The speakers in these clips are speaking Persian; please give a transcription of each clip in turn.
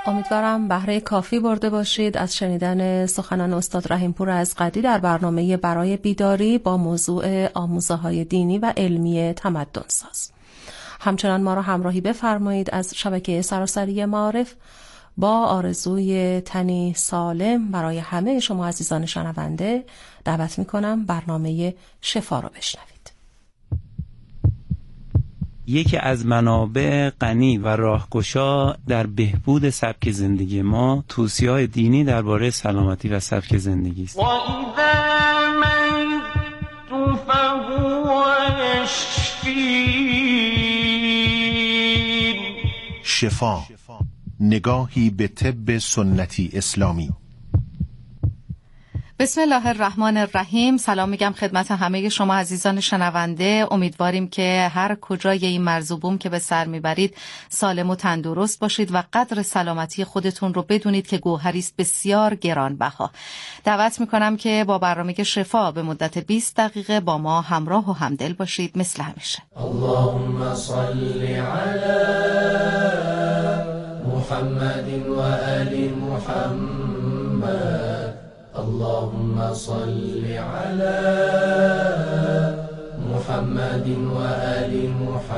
امیدوارم بهره کافی برده باشید از شنیدن سخنان استاد رحیم‌پور از قدی در برنامه برای بیداری با موضوع آموزه‌های دینی و علمی تمدن‌ساز. همچنان ما را همراهی بفرمایید از شبکه سراسری معارف با آرزوی تنی سالم برای همه شما عزیزان شنونده دعوت می‌کنم برنامه شفا را بشنوید. یکی از منابع غنی و راهگشا در بهبود سبک زندگی ما توصیه‌های دینی درباره سلامتی و سبک زندگی است. شفا، نگاهی به طب سنتی اسلامی. بسم الله الرحمن الرحیم. سلام میگم خدمت همه شما عزیزان شنونده. امیدواریم که هر کجای این مرز و بوم که به سر میبرید سالم و تندرست باشید و قدر سلامتی خودتون رو بدونید که گوهری است بسیار گرانبها. دعوت میکنم که با برنامه شفا به مدت 20 دقیقه با ما همراه و همدل باشید مثل همیشه. اللهم صل علی محمد و آل محمد. اللهم صل علی محمد و آل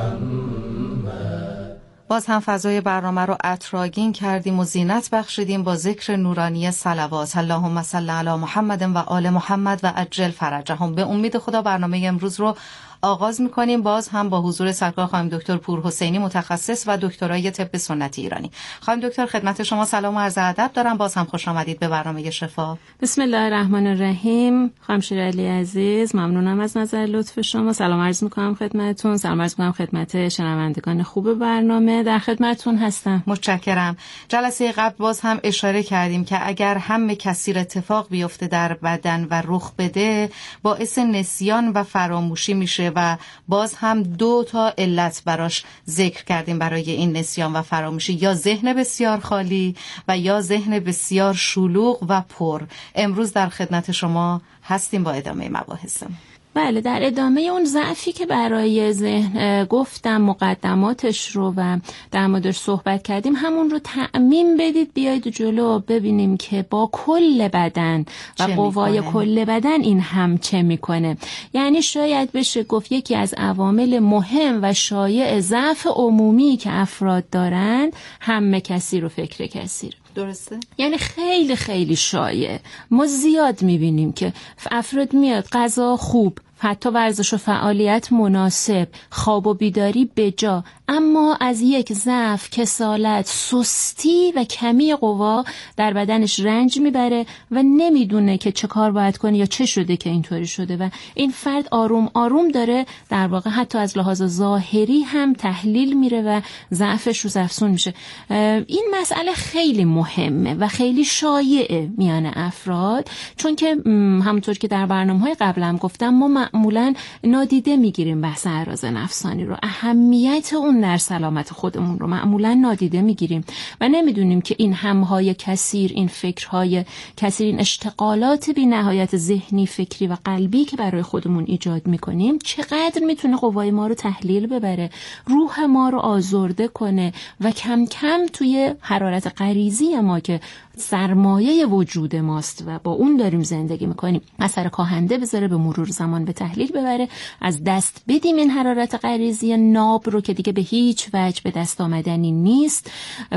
محمد. باز هم فضای برنامه رو عطرآگین کردیم و زینت بخشیدیم با ذکر نورانی صلوات. اللهم صل علی محمد و آل محمد و عجل فرجهم. به امید خدا برنامه امروز رو آغاز می‌کنیم باز هم با حضور سرکار خانم دکتر پورحسینی متخصص و دکترای طب سنتی ایرانی. خانم دکتر خدمت شما سلام و عرض ادب دارم. باز هم خوش آمدید به برنامه شفا. بسم الله الرحمن الرحیم. خانم شیرعلی عزیز ممنونم از نظر لطف شما. سلام عرض می‌کنم خدمتتون. سلام عرض می‌کنم خدمت شنوندگان خوب برنامه. در خدمتتون هستم. متشکرم. جلسه قبل باز هم اشاره کردیم که اگر هم کثیر اتفاق بیفته در بدن و رخ بده باعث نسیان و فراموشی میشه و باز هم 2 علت براش ذکر کردیم برای این نسیان و فراموشی، یا ذهن بسیار خالی و یا ذهن بسیار شلوغ و پر. امروز در خدمت شما هستیم با ادامه مباحثم. بله، در ادامه اون ضعفی که برای ذهن گفتم مقدماتش رو و در موردش صحبت کردیم، همون رو تعمیم بدید بیایید جلو ببینیم که با کل بدن و قوای کل بدن این هم چه میکنه. یعنی شاید بشه گفت یکی از عوامل مهم و شایع ضعف عمومی که افراد دارن هم کثیر و فکر کثیر. درسته؟ یعنی خیلی خیلی شایع. ما زیاد میبینیم که افراد میاد غذا خوب، حتی ورزش و فعالیت مناسب، خواب و بیداری بجا، اما از یک ضعف، کسالت، سستی و کمی قوا در بدنش رنج میبره و نمیدونه که چه کار باید کنه یا چه شده که اینطوری شده و این فرد آروم آروم داره در واقع حتی از لحاظ ظاهری هم تحلیل میره و ضعفش روز افزون میشه. این مسئله خیلی مهمه و خیلی شایعه میان افراد، چون که همونطور که در برنامه‌های قبلم گفتم ما معمولاً نادیده میگیریم بحث اعراض نفسانی رو، اهمیت اون در سلامت خودمون رو معمولاً نادیده میگیریم و نمیدونیم که این همهای کثیر، این فکرهای کثیر، این اشتغالات بی نهایت ذهنی، فکری و قلبی که برای خودمون ایجاد میکنیم چقدر میتونه قوای ما رو تحلیل ببره، روح ما رو آزرده کنه و کم کم توی حرارت غریزی ما که سرمایه وجود ماست و با اون داریم زندگی میکنیم اثر کاهنده بذاره، به مرور زمان به تحلیل ببره، از دست بدیم این حرارت غریزی ناب رو که دیگه به هیچ وجه به دست آمدنی نیست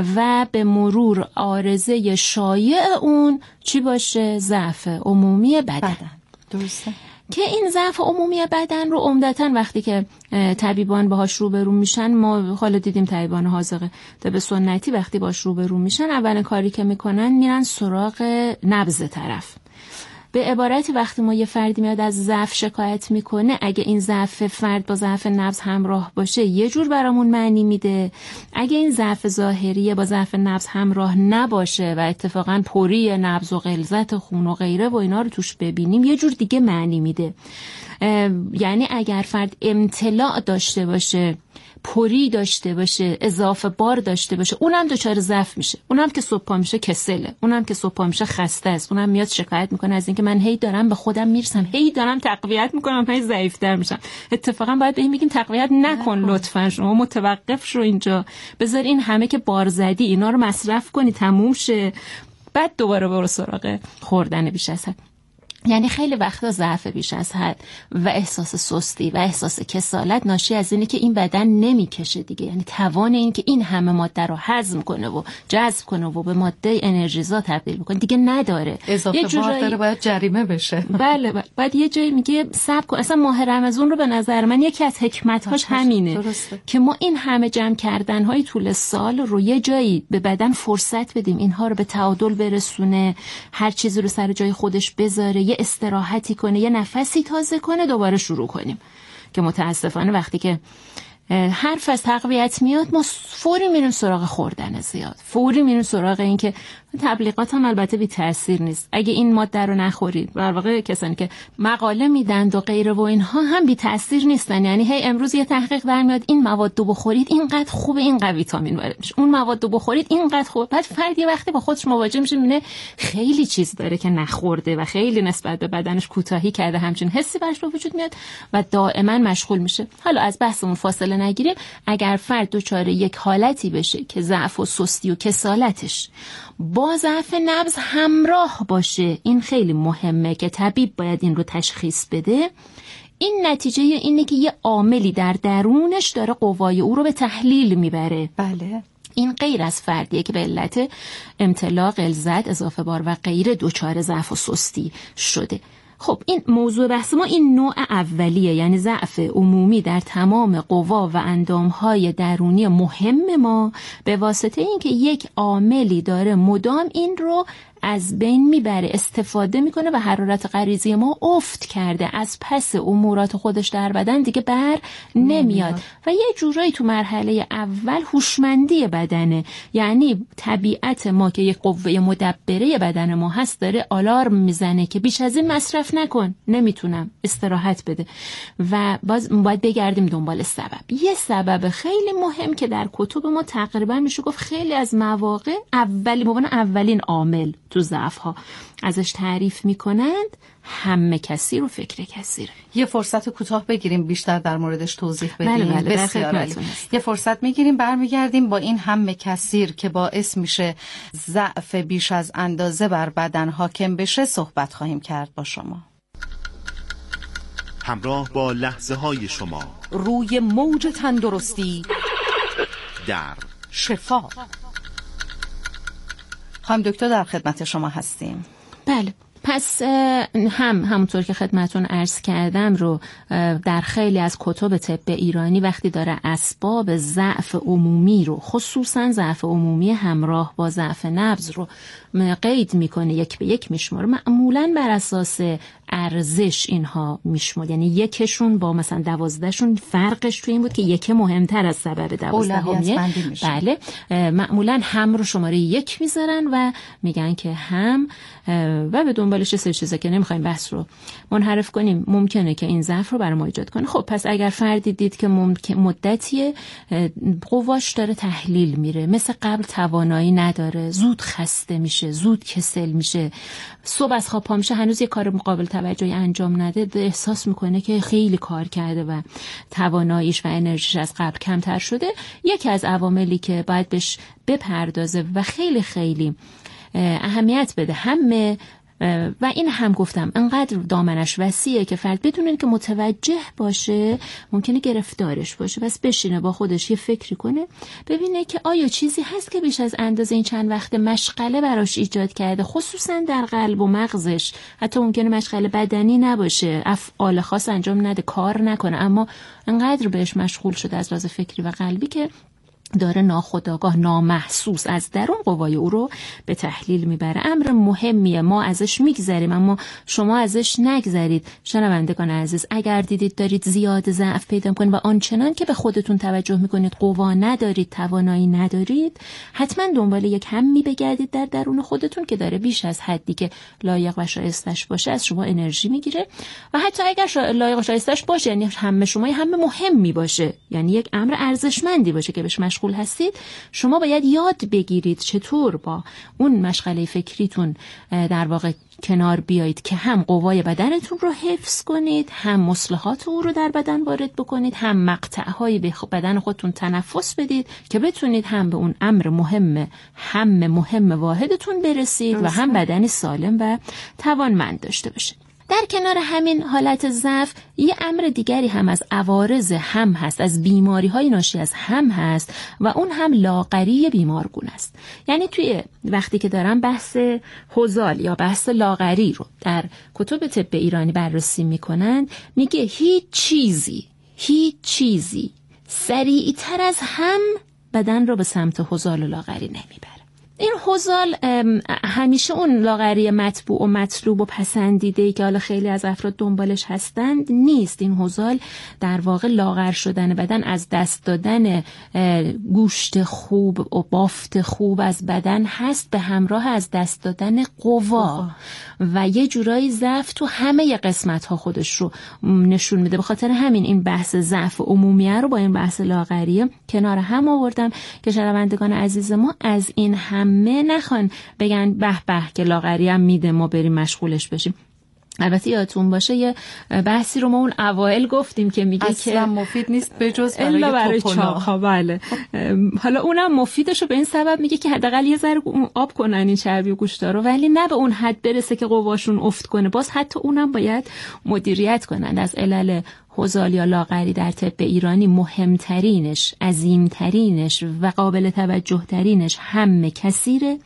و به مرور عارضه شایع اون چی باشه؟ ضعف عمومی بدن. درسته؟ که این ضعف عمومی بدن رو عمدتاً وقتی که طبیبان باهاش روبرو میشن، ما حالا دیدیم طبیبان حاذق طب سنتی وقتی باهاش روبرو میشن اولین کاری که میکنن میرن سراغ نبض طرف. به عبارتی وقتی ما یه فردی میاد از ضعف شکایت میکنه، اگه این ضعف فرد با ضعف نبض همراه باشه یه جور برامون معنی میده، اگه این ضعف ظاهریه با ضعف نبض همراه نباشه و اتفاقا پری نبض و غلظت خون و غیره و اینا رو توش ببینیم یه جور دیگه معنی میده. یعنی اگر فرد امتلاع داشته باشه پری داشته باشه، اضافه بار داشته باشه، اونم دچار ضعف میشه. اونم که صبح پا میشه کسله، اونم که صبح پا میشه خسته است، اونم میاد شکایت میکنه از اینکه من هی دارم به خودم میرسم، هی دارم تقویت میکنم، هی ضعیف‌تر میشم. اتفاقا باید بهش میگیم تقویت نکن لطفاً، شما متوقف شو اینجا، بذار این همه که بار زدی اینا رو مصرف کنی تموم شه، بعد دوباره برو سراغ خوردن بیش از حد. یعنی خیلی وقتا ضعف بیش از حد و احساس سستی و احساس کسالت ناشی از اینه که این بدن نمیکشه دیگه، یعنی توان این که این همه ماده رو هضم کنه و جذب کنه و به ماده انرژیزا تبدیل بکنه دیگه نداره. اضافه بار داره، باید جریمه بشه. بله بعد یه جایی میگه صبر کن. اصلا ماه رمضان رو به نظر من یکی از حکمت‌هاش همینه که ما این همه جمع کردن‌های طول سال رو یه جایی به بدن فرصت بدیم اینها رو به تعادل برسونه، هر چیزی رو سر جای خودش بذاره، استراحتی کنه، یه نفسی تازه کنه، دوباره شروع کنیم. که متاسفانه وقتی که حرف از تقویت میاد ما فوری میریم سراغ خوردن زیاد، فوری میریم سراغ این که تبلیغات هم البته بی تأثیر نیست. اگه این ماده رو نخورید، در واقع کسانی که مقاله میدند و غیره و اینها هم بی تأثیر نیستن. یعنی هی امروز یه تحقیق در میاد این مواد رو بخورید اینقدر خوبه، اینقدر ویتامین وارد میشه، اون مواد رو بخورید اینقدر خوبه. بعد فرد یه وقتی با خودش مواجه میشه میبینه خیلی چیز داره که نخورده و خیلی نسبت به بدنش کوتاهی کرده، همچین حسی براش به وجود میاد و دائما مشغول میشه. حالا از بحثمون فاصله نگیریم. اگر فرد دچار یک حالتی بشه که ضعف و سستی و کسالتش با ضعف نبض همراه باشه، این خیلی مهمه که طبیب باید این رو تشخیص بده. این نتیجه اینه که یه عاملی در درونش داره قوای او رو به تحلیل میبره. بله. این غیر از فردیه که به علت امتلاع، غلظت، اضافه بار و غیره دچار ضعف و سستی شده. خب این موضوع بحث ما این نوع اولیه، یعنی ضعف عمومی در تمام قوا و اندامهای درونی مهم ما به واسطه اینکه یک عاملی داره مدام این رو از بین میبره، استفاده میکنه و حرارت غریزی ما افت کرده، از پس امورات خودش در بدن دیگه بر نمیاد و یه جورایی تو مرحله اول هوشمندی بدنه. یعنی طبیعت ما که یک قوه مدبره بدن ما هست داره آلارم میزنه که بیش از این مصرف نکن، نمیتونم، استراحت بده و باید بگردیم دنبال سبب. یه سبب خیلی مهم که در کتب ما تقریبا میشه گفت خیلی از مواقع اولین عامل تو ضعف ها ازش تعریف میکنند همه کثیر و فکر کثیر. یه فرصت کوتاه بگیریم بیشتر در موردش توضیح بدیم. بله بسیار عالی. یه فرصت میگیریم برمیگردیم با این همه کثیر که باعث میشه ضعف بیش از اندازه بر بدن حاکم بشه صحبت خواهیم کرد با شما. همراه با لحظه های شما روی موج تندرستی در شفا. خانم دکتر در خدمت شما هستیم. بله، پس همونطور که خدمتون عرض کردم رو در خیلی از کتب طب ایرانی وقتی داره اسباب ضعف عمومی رو، خصوصا ضعف عمومی همراه با ضعف نبض رو قید میکنه، یک به یک میشماره، معمولا بر اساس ارزش اینها میشماره. یعنی یکشون با مثلا 12شون فرقش تو این بود که یک مهمتر از سبب 12میه. بله، معمولا هم رو شماره 1 میذارن و میگن که هم و به دنبالش سه چیزا که نمیخوایم بحث رو منحرف کنیم ممکنه که این ضعف رو برای ما ایجاد کنه. خب پس اگر فردی دید که مدتیه قواش داره تحلیل میره، مثل قبل توانایی نداره، زود خسته میشه، زود کسل میشه، صبح از خواب پا میشه هنوز یه کار مقابل توجهی انجام نده، احساس میکنه که خیلی کار کرده و تواناییش و انرژیش از قبل کمتر شده، یکی از عواملی که باید بهش بپردازه و خیلی خیلی اهمیت بده همه و این هم گفتم انقدر دامنش وسیعه که فرد بدون که متوجه باشه ممکنه گرفتارش باشه. پس بشینه با خودش یه فکری کنه، ببینه که آیا چیزی هست که بیش از اندازه این چند وقت مشغله براش ایجاد کرده، خصوصا در قلب و مغزش. حتی ممکنه مشغله بدنی نباشه، افعال خاص انجام نده، کار نکنه، اما انقدر بهش مشغول شده از لحاظ فکری و قلبی که داره ناخودآگاه، نامحسوس از درون قوای او رو به تحلیل میبره. امر مهمیه، ما ازش میگذریم اما شما ازش نگذرید. شنوندگان عزیز، اگر دیدید دارید زیاد ضعف پیدا میکنید و آنچنان که به خودتون توجه میکنید قوا ندارید، توانایی ندارید، حتما دنبال یک همی بگردید در درون خودتون که داره بیش از حدی که لایق و شایستش باشه از شما انرژی میگیره. و حتی اگر لایق و شایستش باشه، یعنی هم شما هم مهمی باشه، یعنی یک امر ارزشمندی باشه که بهش مشغول هستید، شما باید یاد بگیرید چطور با اون مشغله فکریتون در واقع کنار بیایید که هم قوای بدنتون رو حفظ کنید، هم مصلحات او رو در بدن وارد بکنید، هم مقطع‌های به بدن خودتون تنفس بدید که بتونید هم به اون امر مهم واحدتون برسید و هم بدنی سالم و توانمند داشته باشید. در کنار همین حالت ضعف یه امر دیگری هم از عوارض هم هست، از بیماری‌های ناشی از هم هست و اون هم لاغری بیمارگونه است. یعنی توی وقتی که دارم بحث هزال یا بحث لاغری رو در کتب طب ایرانی بررسی میکنن، میگه هیچ چیزی سریعتر از هم بدن رو به سمت هزال و لاغری نمیبره. این هزال همیشه اون لاغری مطبوع و مطلوب و پسندیده‌ای که حالا خیلی از افراد دنبالش هستند نیست. این هزال در واقع لاغر شدن بدن، از دست دادن گوشت خوب و بافت خوب از بدن هست، به همراه از دست دادن قوا و یه جورایی ضعف تو همه قسمت‌ها خودش رو نشون میده. به خاطر همین این بحث ضعف عمومیه رو با این بحث لاغری کنار هم آوردم که شنوندگان عزیز ما از این همه نخوان بگن به به که لاغری هم میده ما بریم مشغولش بشیم. البته یادتون باشه یه بحثی رو ما اون اوایل گفتیم که میگه اصلا که مفید نیست به جز برای چاق‌ها. بله. حالا اونم مفیدشو به این سبب میگه که حداقل یه ذره آب کنن این چربی و گوشتا رو، ولی نه به اون حد برسه که قواشون افت کنه. باز حتی اونم باید مدیریت کنن. از علل هزال یا لاغری در طب ایرانی مهمترینش، عظیمترینش و قابل توجه ترینش هم کثیره،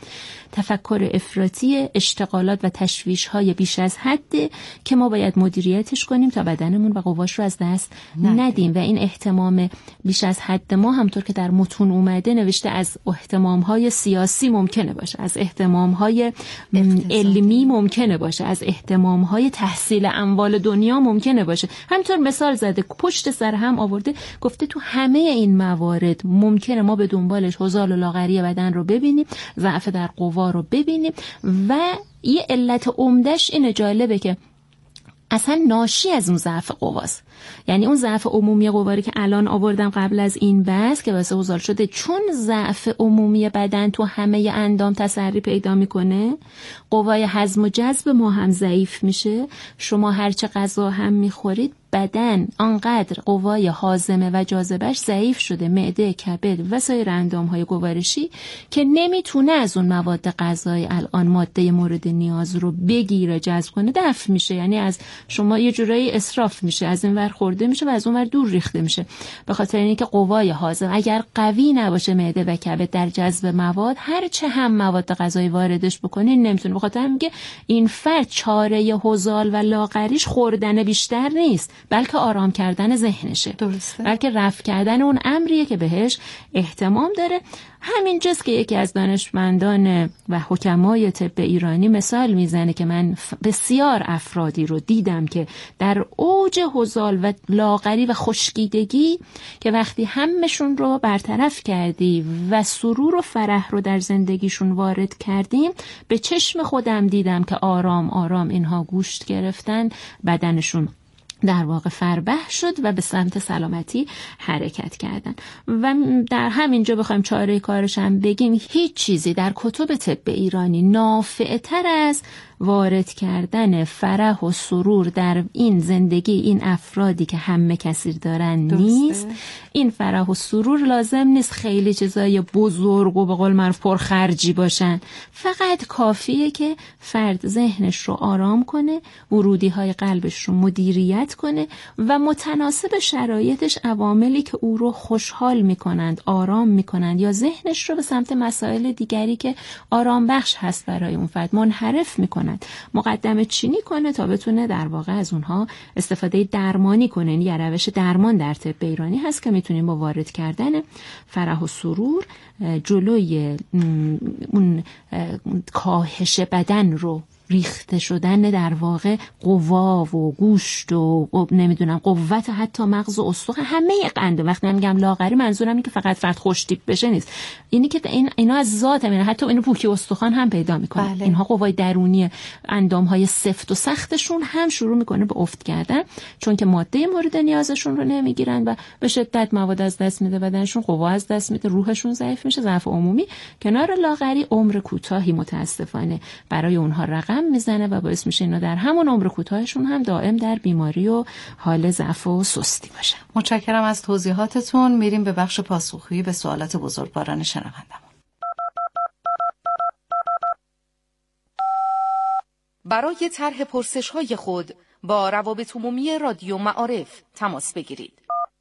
تفکر افراطی، اشتغالات و تشویش‌های بیش از حد که ما باید مدیریتش کنیم تا بدنمون و قواش رو از دست ندیم. و این اهتمام بیش از حد ما همطور که در متون اومده نوشته از اهتمام‌های سیاسی ممکنه باشه، از اهتمام‌های علمی ممکنه باشه، از اهتمام‌های تحصیل اموال دنیا ممکنه باشه. همینطور مثال زده، پشت سر هم آورده، گفته تو همه این موارد ممکنه ما به دنبالش هزال و لاغری بدن رو ببینیم، ضعف در قوا رو ببینیم و یه علت عمده‌اش اینه، جالبه که اصلا ناشی از اون ضعف قواست. یعنی اون ضعف عمومی قواری که الان آوردم قبل از این بحث که واسه هزال شده، چون ضعف عمومی بدن تو همه اندام تسری پیدا میکنه، قوای هضم و جذب ما هم ضعیف میشه. شما هرچه غذا هم میخورید بدن آنقدر قوای هاضمه و جاذبهش ضعیف شده، معده، کبد و سایر اندام‌های گوارشی، که نمیتونه از اون مواد غذایی الان ماده مورد نیاز رو بگیره، جذب کنه، دفع میشه. یعنی از شما یه جورایی اسراف میشه، از این ور خورده میشه و از اون ور دور ریخته میشه. به خاطر اینکه قوای هاضمه اگر قوی نباشه، معده و کبد در جذب مواد، هرچه هم مواد غذایی واردش بکنین نمیتونه. به خاطر اینکه این فرد چاره هزال و لاغریش خوردن بیشتر نیست، بلکه آرام کردن ذهنشه. درسته. بلکه رفع کردن اون امریه که بهش اهتمام داره. همینجاست که یکی از دانشمندان و حکمای طب ایرانی مثال میزنه که من بسیار افرادی رو دیدم که در اوج هزال و لاغری و خشکیدگی که وقتی همشون رو برطرف کردی و سرور و فرح رو در زندگیشون وارد کردیم، به چشم خودم دیدم که آرام آرام اینها گوشت گرفتن، بدنشون در واقع فربه شد و به سمت سلامتی حرکت کردن. و در همینجا بخوایم چاره کارش هم بگیم، هیچ چیزی در کتب طب ایرانی نافع‌تر از وارد کردن فرح و سرور در این زندگی این افرادی که همه کثیر دارن نیست. این فرح و سرور لازم نیست خیلی چیزای بزرگ و به قول معروف پرخرجی باشن، فقط کافیه که فرد ذهنش رو آرام کنه، ورودی های قلبش رو مدیریت رعایت کنه و متناسب شرایطش عواملی که او رو خوشحال میکنند، آرام میکنند یا ذهنش رو به سمت مسائل دیگری که آرام بخش هست برای اون فرد منحرف میکنند، مقدمه چینی کنه تا بتونه در واقع از اونها استفاده درمانی کنه. یعنی روش درمان در طب ایرانی هست که میتونیم با وارد کردن فرح و سرور جلوی اون کاهش بدن رو، ریخته شدن در واقع قوا و گوشت و نمیدونم قوت حتی مغز و استخوان، همه قند. وقتی من میگم لاغری منظورم اینه که فقط فرد خوش تیپ بشه نیست، اینی که اینا از ذات همین، حتی اینو پوکی استخوان هم پیدا میکنه. بله. اینها قوای درونی اندامهای سفت و سختشون هم شروع میکنه به افت کردن، چون که ماده مورد نیازشون رو نمیگیرن و به شدت مواد از دست میده بدنشون، قوا از دست میده، روحشون ضعیف میشه. ضعف عمومی کنار لاغری عمر کوتاهی متاسفانه برای اونها رقم میزنه و باعث میشه اینا در همون عمر کوتاهشون هم دائم در بیماری و حال ضعف و سستی باشن. متشکرم از توضیحاتتون. میریم به بخش پاسخگویی به سوالات بزرگواران شنوندمون. برای طرح پرسش‌های خود با روابط عمومی رادیو معارف تماس بگیرید.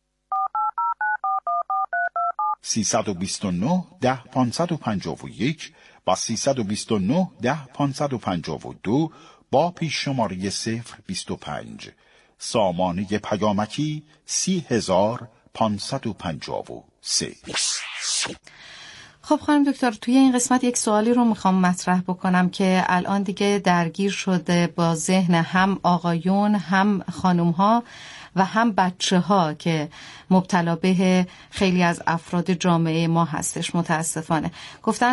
329 10 551 و 329 10 552 با پیش شماره 025. سامانه پیامکی 30553. خب خانم دکتر، توی این قسمت یک سوالی رو میخوام مطرح بکنم که الان دیگه درگیر شده با ذهن هم آقایون، هم خانوم‌ها و هم بچه‌ها که مبتلا به خیلی از افراد جامعه ما هستش متاسفانه. گفتن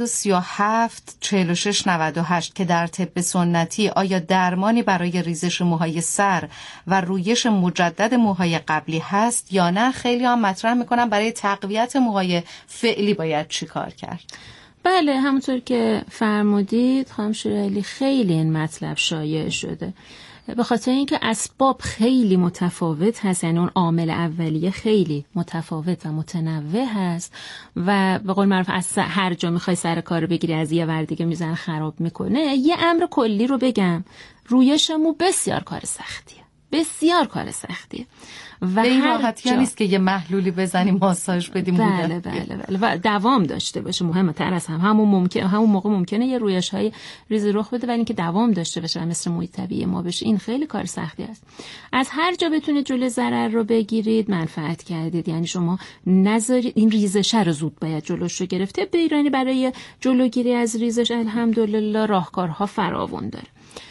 937 46 98 که در طب سنتی آیا درمانی برای ریزش موهای سر و رویش مجدد موهای قبلی هست یا نه؟ خیلی هم مطرح میکنن برای تقویت موهای فعلی باید چی کار کرد؟ بله، همونطور که فرمودید خانم شیرعلی، خیلی این مطلب شایع شده به خاطر اینکه اسباب خیلی متفاوت هست. یعنی اون عامل اولیه خیلی متفاوت و متنوع هست و به قول معروف از هر جا میخوای سر کار بگیری از یه ور دیگه میزنه خراب میکنه. یه امر کلی رو بگم، رویش مو بسیار کار سختیه، بسیار کار سختیه و به این راحتی نیست که یه محلولی بزنیم ماساژ بدیم. بله و دوام داشته باشه. مهمه تر از همون موقع ممکنه یه رویش های ریزی رخ بده، ولی اینکه دوام داشته باشه مثل محیط طبیعی ما بشه، این خیلی کار سختی است. از هر جا بتونید جلوی ضرر رو بگیرید منفعت کردید. یعنی شما نذارید این ریزش رو زود باید جلوش رو گرفته. به ایرانی برای جلوگیری از ریزش الحمدلله راهکارها فراوان داره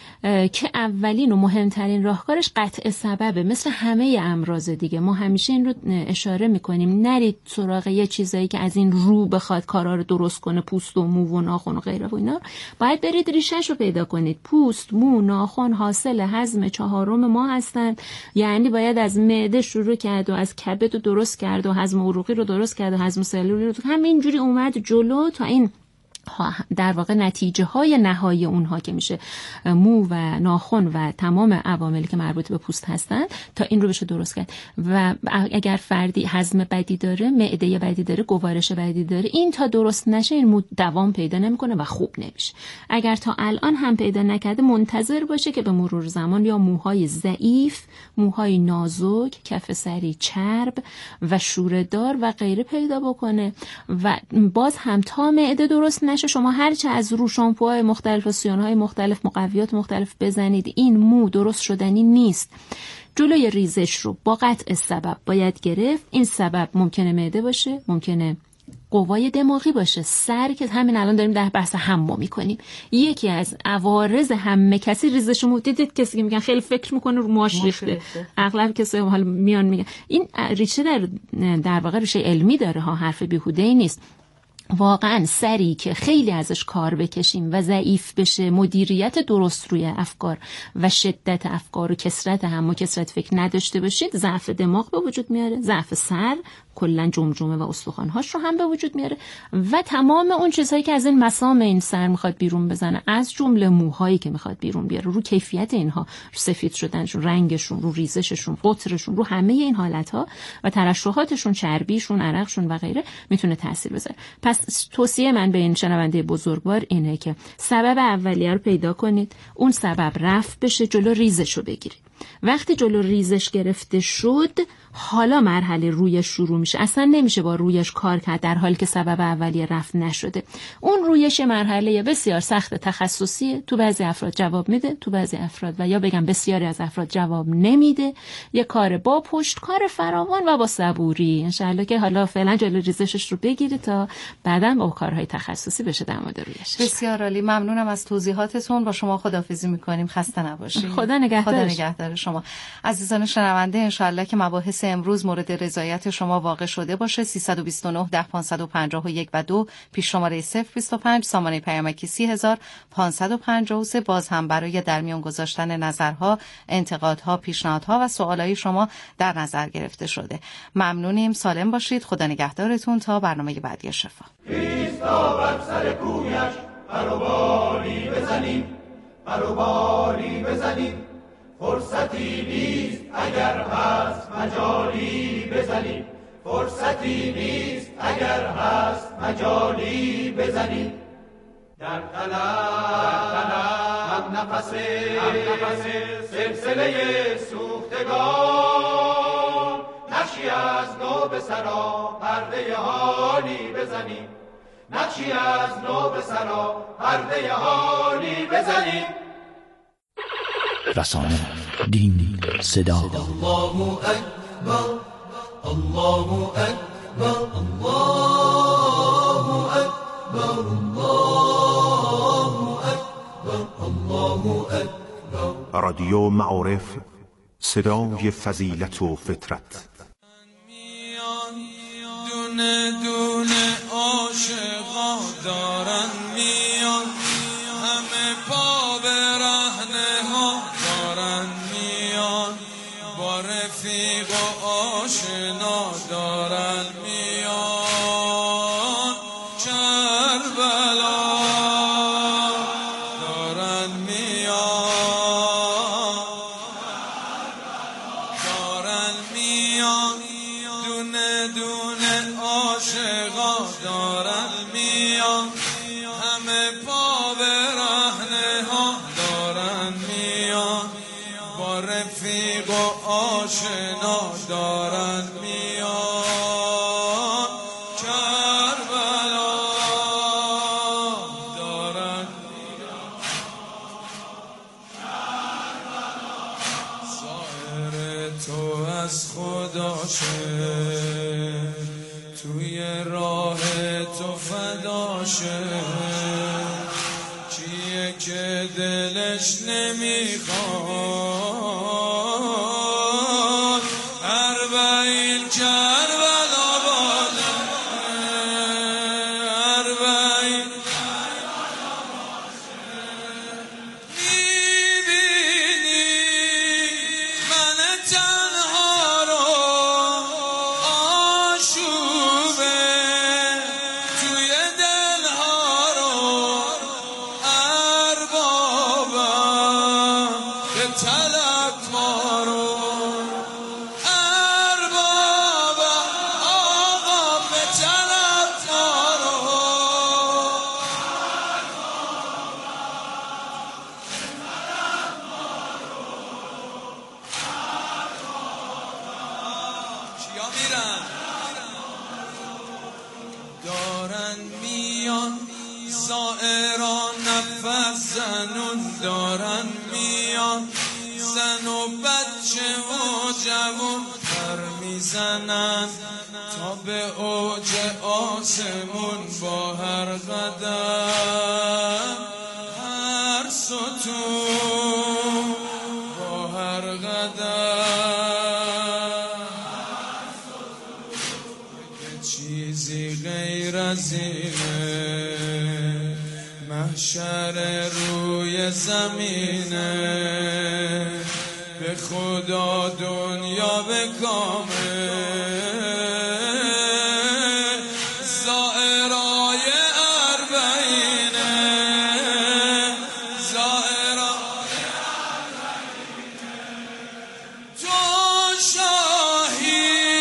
که اولین و مهمترین راهکارش قطع سببه. مثل همه امراض دیگه ما همیشه این رو اشاره میکنیم، نرید سراغ یه چیزایی که از این رو بخواد کارا رو درست کنه، پوست و مو و ناخن و غیره و اینا. باید برید ریشه‌ش رو پیدا کنید. پوست، مو، ناخن حاصل هضم چهارم ما هستن. یعنی باید از معده شروع کرد و از کبد رو درست کرد و هضم عروقی رو درست کرد و هضم سلولی رو همینجوری اومد جلو تا این در واقع نتیجه های نهایی اونها که میشه مو و ناخن و تمام عواملی که مربوط به پوست هستن تا این رو بشه درست کرد. و اگر فردی هضم بدی داره، معده بدی داره، گوارش بدی داره، این تا درست نشه این مو دوام پیدا نمیکنه و خوب نمیشه. اگر تا الان هم پیدا نکرده منتظر باشه که به مرور زمان یا موهای ضعیف، موهای نازک، کف سری چرب و شوره‌دار و غیره پیدا بکنه و باز هم تا معده درست نشه شما هرچه از رو شامپوهای مختلف و سیانهای مختلف مقویات مختلف بزنید این مو درست شدنی نیست. جلوی ریزش رو با قطع سبب باید گرفت. این سبب ممکنه معده باشه، ممکنه قوای دماغی باشه، سر که همین الان داریم در بحث حمو میکنیم. یکی از عوارض همه کسی ریزش مو، دیدید کسی که میگن خیلی فکر میکنه رو ماش ریخته، اغلب کسی حالا میان میگن این ریشه در واقع ریشه علمی داره ها، حرف بیهوده‌ای نیست. واقعا سری که خیلی ازش کار بکشیم و ضعیف بشه، مدیریت درست روی افکار و شدت افکار و کثرت هم و کثرت فکر نداشته باشید، ضعف دماغ به وجود میاره، ضعف سر، کلا جمجمه و استخوان‌هاش رو هم به وجود میاره و تمام اون چیزهایی که از این مسام این سر میخواد بیرون بزنه، از جمله موهایی که میخواد بیرون بیاره، رو کیفیت اینها، سفید شدنشون، رنگشون، رو ریزششون، قطرشون، رو همه این حالت‌ها و ترشحاتشون، چربیشون، عرقشون و غیره میتونه تاثیر بذاره. پس توصیه من به این شنونده بزرگوار اینه که سبب اولیه رو پیدا کنید، اون سبب رفع بشه، جلو ریزش رو بگیرید. وقتی جلو ریزش گرفته شد، حالا مرحله رویش شروع میشه. اصلا نمیشه با رویش کار کرد در حالی که سبب اولیه رفع نشده. اون رویش مرحله بسیار سخت تخصصیه. تو بعضی افراد جواب میده، تو بعضی افراد و یا بگم بسیاری از افراد جواب نمیده. یه کار با پشتکار فراوان و با صبوری. انشالله که حالا فعلا جلو ریزشش رو بگیری تا بعداً با کارهای تخصصی بشه در مورد رویش. بسیار عالی، ممنونم از توضیحاتتون. با شما خداحافظی میکنیم. خسته نباشید. خدا نگهدار شما. عزیزان شنونده، انشالله که مباحث امروز مورد رضایت شما واقع شده باشه. 329 10 551 و 2 پیش شماره 025 سامانه پیامکی 30553. باز هم برای در میان گذاشتن نظرها، انتقادها، پیشنهادها و سوالای شما در نظر گرفته شده. ممنونیم. سالم باشید. خدا نگهدارتون تا برنامه بعدی شفا. ایستا بر سر کویش بروباری بزنیم، بروباری بزنیم. فرصتی نیست اگر هست مجالی بزنیم، فرصتی نیست اگر هست مجالی بزنیم. در طلب هم نفس سلسله سوختگان، نقشی از نو به سرا پرده حالی بزنیم، نقشی از نو به سرا پرده حالی بزنیم. رسانه، دین، صدا. الله اکبر، الله اکبر، الله اکبر، الله اکبر، الله اکبر. رادیو معارف، صدای فضیلت و فطرت. دونه دونه عاشقا دارن میان، همه پا به رهنه ها دارن میان، با رفیق و آشنا دارن میان، کربلا دارن میان، دارن میان، دونه دونه عاشقا دارن میان، همه پا به رهنه ها دارن میان، با رفیق و آشنا دارن میان، کربلا دارن میان. ظاهر تو از خداشه، توی راه تو فداشه، کیه که دلش نمیخواد اربعین کربلا باده، اربعین میبینی من تنها رو، آشوبه توی دلها رو، اربابم به طلب ما رو، اربابم آقا به طلب ما رو. کیا میرن؟ دارن میان، زائران نفس زنون دارن میان، زن و بچه و جوان پر میزنن تا به اوج آسمون، با هر قدم هر ستون، با هر قدم چیزی غیر از اینه، محشر روی زمینه، به خدا دنیا به کامه، زائرای اربعینه، زائرای اربعینه. تو شاهی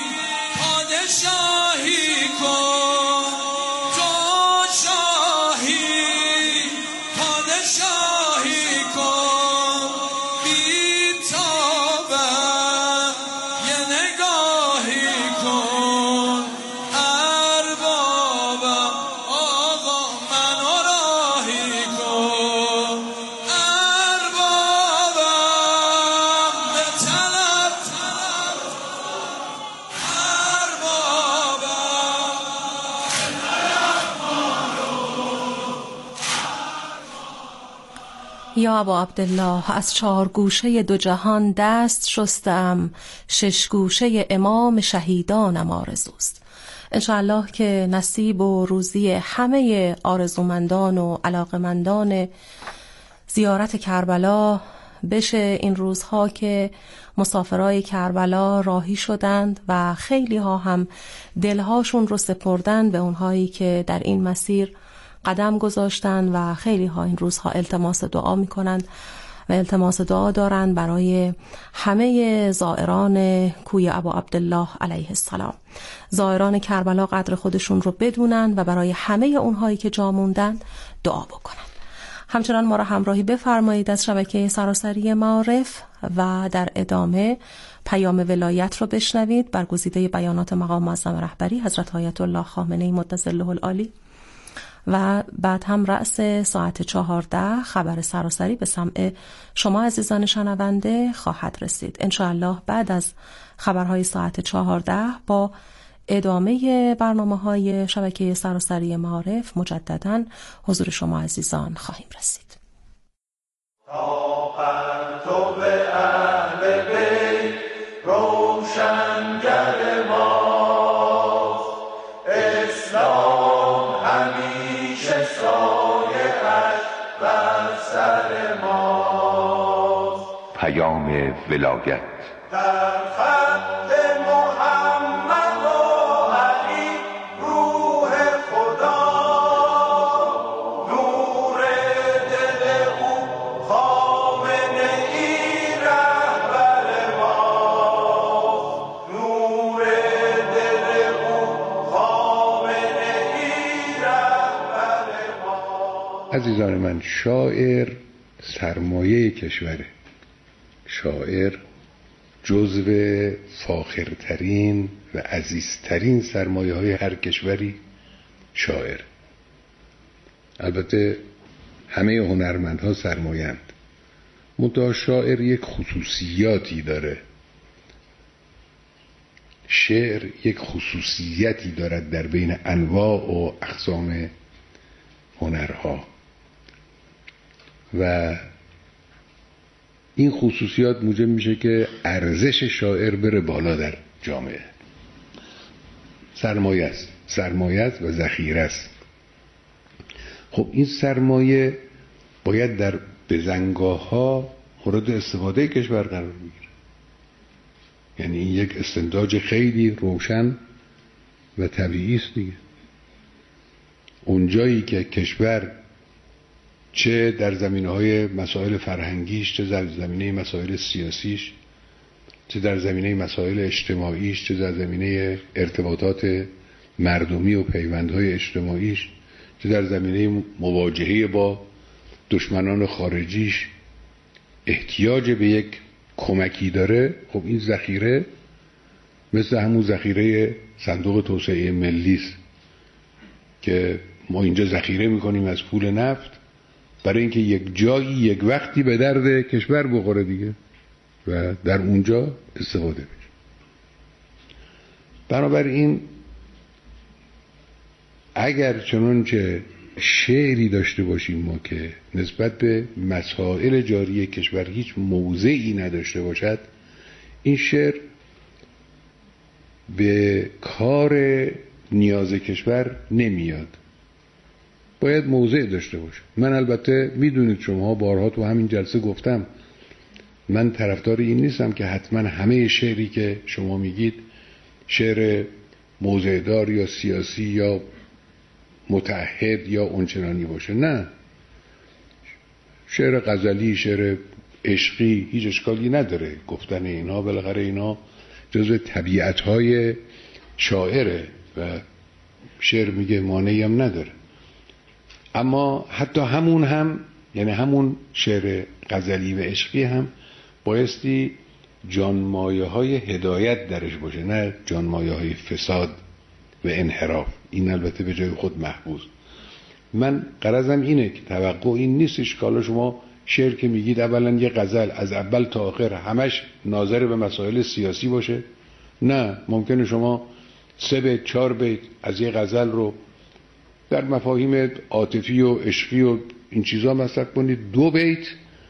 پادشاهی کن، تو شاهی پادشاهی کن، بی تا یا ابا عبدالله، از 4 گوشه 2 جهان دست شستم، 6 گوشه امام شهیدانم آرزوست. انشاءالله که نصیب و روزی همه آرزومندان و علاقمندان زیارت کربلا بشه این روزها که مسافرای کربلا راهی شدند و خیلی ها هم دلهاشون رو سپردند به اونهایی که در این مسیر قدم گذاشتند و خیلی ها این روزها التماس دعا میکنند و التماس دعا دارند برای همه زائران کوی ابا عبدالله علیه السلام. زائران کربلا قدر خودشون رو بدونن و برای همه اونهایی که جا موندن دعا بکنن. همچنان ما را همراهی بفرمایید از شبکه سراسری معارف و در ادامه پیام ولایت رو بشنوید، برگزیده بیانات مقام معظم رهبری حضرت آیت الله خامنه‌ای مدظله العالی، و بعد هم رأس ساعت 14 خبر سراسری به سمع شما عزیزان شنونده خواهد رسید. انشاءالله بعد از خبرهای ساعت 14 با ادامه برنامه‌های شبکه سراسری معارف مجدداً حضور شما عزیزان خواهیم رسید. پیام ولایت در خط محمد و علی روح خدا، نور دل او خامنه ای رهبر ما، نور دل او خامنه ای رهبر ما. عزیزان من، شاعر سرمایه کشوره. شاعر جزو فاخرترین و عزیزترین سرمایه های هر کشوری شاعر. البته همه هنرمندها سرمایه‌اند، منتها شاعر یک خصوصیاتی داره. شعر یک خصوصیتی دارد در بین انواع و اقسام هنرها و این خصوصیات موجب میشه که ارزش شاعر بره بالا در جامعه. سرمایه است و ذخیره است. خب این سرمایه باید در بزنگاه‌ها مورد استفاده کشور قرار بگیره. یعنی این یک استنتاج خیلی روشن و طبیعی است دیگه. اونجایی که کشور چه در زمینه‌های مسائل فرهنگیش، چه در زمینه مسائل سیاسیش، چه در زمینه مسائل اجتماعیش، چه در زمینه ارتباطات مردمی و پیوندهای اجتماعیش، چه در زمینه مواجهه با دشمنان خارجیش احتیاج به یک کمکی داره، خب این ذخیره مثل همون ذخیره صندوق توسعه ملی است که ما اینجا ذخیره میکنیم از پول نفت برای اینکه یک جایی یک وقتی به درد کشور بخوره دیگه و در اونجا استفاده بشه. بنابراین اگر چنانچه شعری داشته باشیم ما که نسبت به مسائل جاری کشور هیچ موضعی نداشته باشد، این شعر به کار نیاز کشور نمیاد. باید موضع داشته باشه. من البته میدونید شما بارها تو همین جلسه گفتم من طرفدار این نیستم که حتما همه شعری که شما میگید شعر موضعدار یا سیاسی یا متعهد یا اونچنانی باشه. نه، شعر غزلی، شعر عشقی هیچ اشکالی نداره گفتن اینا، بالاخره اینا جزو طبیعت‌های شاعره و شعر میگه مانعی هم نداره. اما حتی همون هم، یعنی همون شعر غزلی و عشقی هم بایستی جانمایه های هدایت درش باشه، نه جانمایه های فساد و انحراف. این البته به جای خود محفوظ. من غرضم اینه که توقع این نیستش که حالا شما شعر که میگید اولا یه غزل از اول تا آخر همش ناظر به مسائل سیاسی باشه. نه، ممکنه شما 3 بیت 4 بیت از یه غزل رو در مفاهیم عاطفی و عشقی و این چیزا مصرف کنید، 2 بیت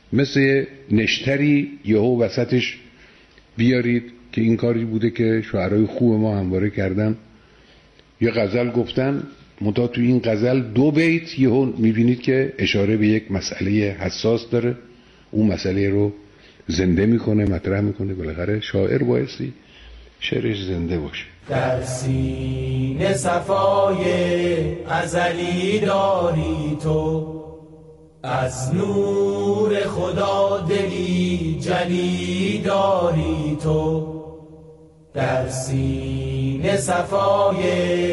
مثل نشتری یهو وسطش بیارید که این کاری بوده که شاعرای خوب ما همواره کردن. یه غزل گفتن منتها تو این غزل 2 بیت یهو میبینید که اشاره به یک مسئله حساس داره، اون مسئله رو زنده میکنه، مطرح میکنه. بالاخره شاعر بایستی شعرش زنده باشه. در سینه صفای ازلی داری تو، از نور خدا دلی جلی داری تو. در سینه صفای